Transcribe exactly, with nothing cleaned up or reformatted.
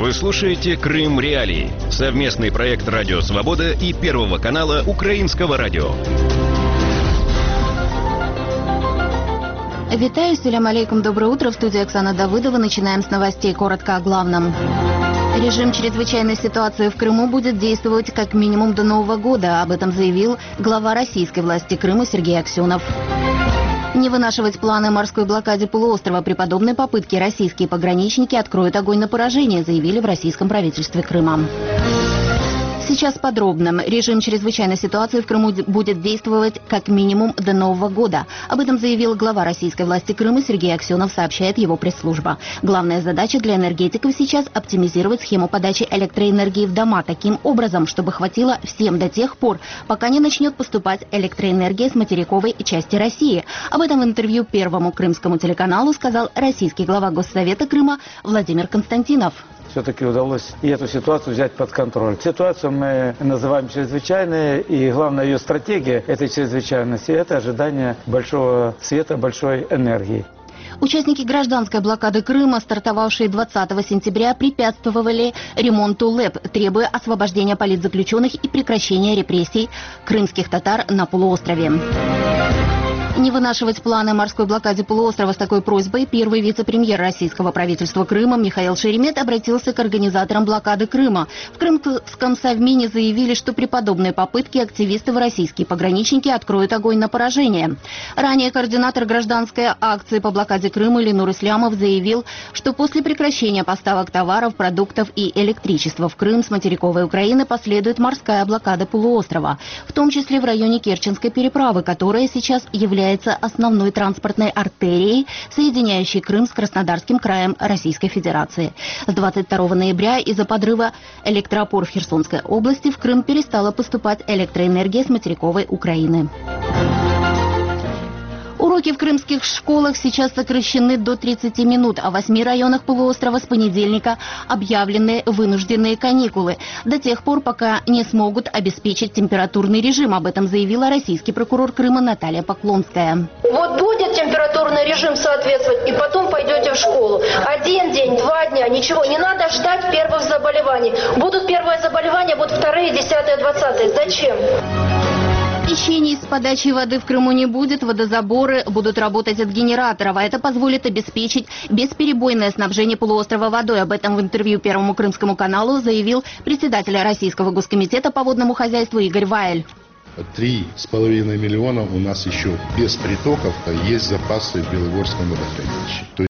Вы слушаете «Крым Реалии» — совместный проект «Радио Свобода» и Первого канала Украинского радио. Витаю, салям алейкум, доброе утро. В студии Оксана Давыдова. Начинаем с новостей. Коротко о главном. Режим чрезвычайной ситуации в Крыму будет действовать как минимум до Нового года. Об этом заявил глава российской власти Крыма Сергей Аксенов. Не вынашивать планы морской блокаде полуострова. При подобной попытке российские пограничники откроют огонь на поражение, заявили в российском правительстве Крыма. Сейчас подробно. Режим чрезвычайной ситуации в Крыму будет действовать как минимум до Нового года. Об этом заявил глава российской власти Крыма Сергей Аксенов, сообщает его пресс-служба. Главная задача для энергетиков сейчас – оптимизировать схему подачи электроэнергии в дома таким образом, чтобы хватило всем до тех пор, пока не начнет поступать электроэнергия с материковой части России. Об этом в интервью Первому крымскому телеканалу сказал российский глава Госсовета Крыма Владимир Константинов. Все-таки удалось и эту ситуацию взять под контроль. Ситуацию мы называем чрезвычайной, и главная ее стратегия этой чрезвычайности – это ожидание большого света, большой энергии. Участники гражданской блокады Крыма, стартовавшие двадцатого сентября, препятствовали ремонту ЛЭП, требуя освобождения политзаключенных и прекращения репрессий крымских татар на полуострове. Не вынашивать планы морской блокаде полуострова. С такой просьбой первый вице-премьер российского правительства Крыма Михаил Шеремет обратился к организаторам блокады Крыма. В Крымском совмине заявили, что при подобной попытке активисты российские пограничники откроют огонь на поражение. Ранее координатор гражданской акции по блокаде Крыма Ленур Ислямов заявил, что после прекращения поставок товаров, продуктов и электричества в Крым с материковой Украины последует морская блокада полуострова, в том числе в районе Керченской переправы, которая сейчас является основной транспортной артерией, соединяющей Крым с Краснодарским краем Российской Федерации. С двадцать второго ноября из-за подрыва электроопор в Херсонской области в Крым перестала поступать электроэнергия с материковой Украины. Уроки в крымских школах сейчас сокращены до тридцати минут, а в восьми районах полуострова с понедельника объявлены вынужденные каникулы. До тех пор, пока не смогут обеспечить температурный режим. Об этом заявила российский прокурор Крыма Наталья Поклонская. Вот будет температурный режим соответствовать, и потом пойдете в школу. Один день, два дня, ничего. Не надо ждать первых заболеваний. Будут первые заболевания, будут вторые, десятые, двадцатые. Зачем? Хищений с подачей воды в Крыму не будет, водозаборы будут работать от генераторов, а это позволит обеспечить бесперебойное снабжение полуострова водой. Об этом в интервью Первому крымскому каналу заявил председатель Российского госкомитета по водному хозяйству Игорь Ваэль. Три с половиной миллиона у нас еще без притоков есть запасы в Белогорском водохранилище.